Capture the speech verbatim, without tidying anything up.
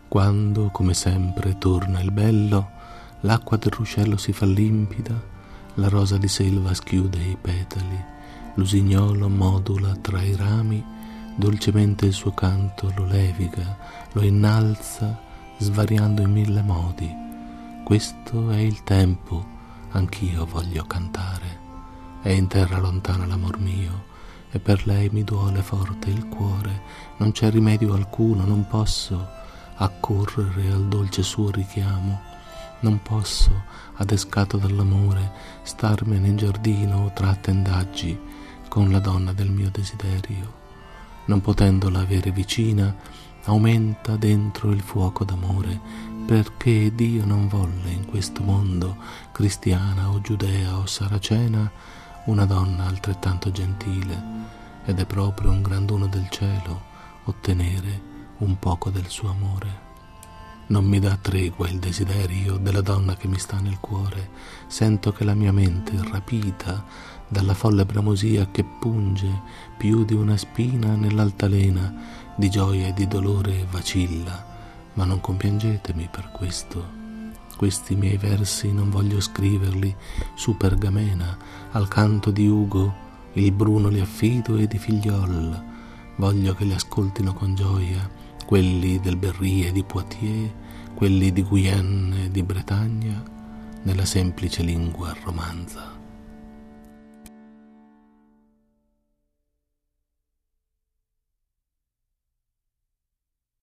Quando, come sempre, torna il bello, l'acqua del ruscello si fa limpida, la rosa di selva schiude i petali, l'usignolo modula tra i rami, dolcemente il suo canto lo leviga, lo innalza, svariando in mille modi. Questo è il tempo, anch'io voglio cantare. È in terra lontana l'amor mio, e per lei mi duole forte il cuore. Non c'è rimedio alcuno, non posso accorrere al dolce suo richiamo. Non posso, adescato dall'amore, starmene in giardino tra tendaggi con la donna del mio desiderio. Non potendola avere vicina, aumenta dentro il fuoco d'amore, perché Dio non volle in questo mondo, cristiana o giudea o saracena, una donna altrettanto gentile, ed è proprio un gran dono del cielo ottenere un poco del suo amore. Non mi dà tregua il desiderio della donna che mi sta nel cuore. Sento che la mia mente, rapita dalla folle bramosia che punge più di una spina nell'altalena, di gioia e di dolore vacilla. Ma non compiangetemi per questo. Questi miei versi non voglio scriverli su pergamena, al canto di Ugo, il Bruno li affido e di Figliol. Voglio che li ascoltino con gioia quelli del Berry e di Poitiers, quelli di Guyenne e di Bretagna, nella semplice lingua romanza.